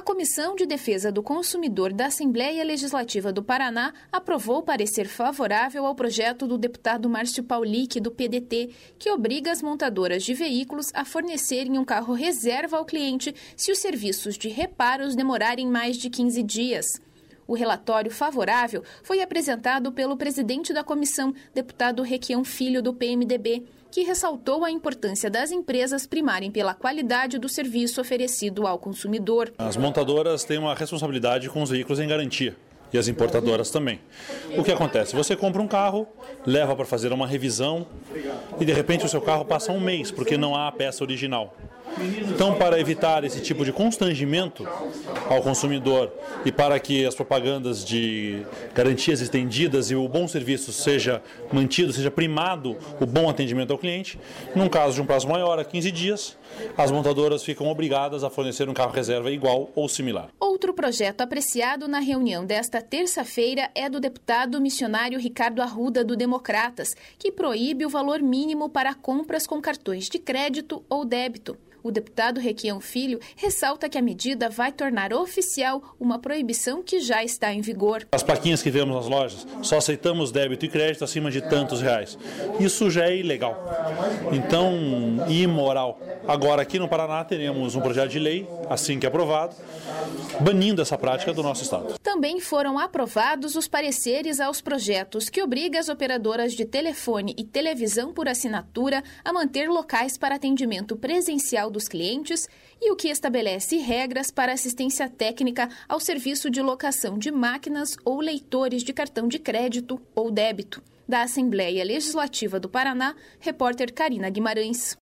Comissão de Defesa do Consumidor da Assembleia Legislativa do Paraná aprovou parecer favorável ao projeto do deputado Márcio Paulic, do PDT, que obriga as montadoras de veículos a fornecerem um carro reserva ao cliente se os serviços de reparos demorarem mais de 15 dias. O relatório favorável foi apresentado pelo presidente da comissão, deputado Requião Filho, do PMDB, que ressaltou a importância das empresas primarem pela qualidade do serviço oferecido ao consumidor. As montadoras têm uma responsabilidade com os veículos em garantia. E as importadoras também. O que acontece? Você compra um carro, leva para fazer uma revisão e de repente o seu carro passa um mês porque não há a peça original. Então, para evitar esse tipo de constrangimento ao consumidor e para que as propagandas de garantias estendidas e o bom serviço seja mantido, seja primado o bom atendimento ao cliente, num caso de um prazo maior, a 15 dias, as montadoras ficam obrigadas a fornecer um carro reserva igual ou similar. Outro projeto apreciado na reunião desta terça-feira é do deputado missionário Ricardo Arruda, do Democratas, que proíbe o valor mínimo para compras com cartões de crédito ou débito. O deputado Requião Filho ressalta que a medida vai tornar oficial uma proibição que já está em vigor. As plaquinhas que vemos nas lojas, só aceitamos débito e crédito acima de tantos reais. Isso já é ilegal, então imoral. Agora, aqui no Paraná, teremos um projeto de lei, assim que aprovado, banindo essa prática do nosso estado. Também foram aprovados os pareceres aos projetos que obrigam as operadoras de telefone e televisão por assinatura a manter locais para atendimento presencial dos clientes e o que estabelece regras para assistência técnica ao serviço de locação de máquinas ou leitores de cartão de crédito ou débito. Da Assembleia Legislativa do Paraná, repórter Karina Guimarães.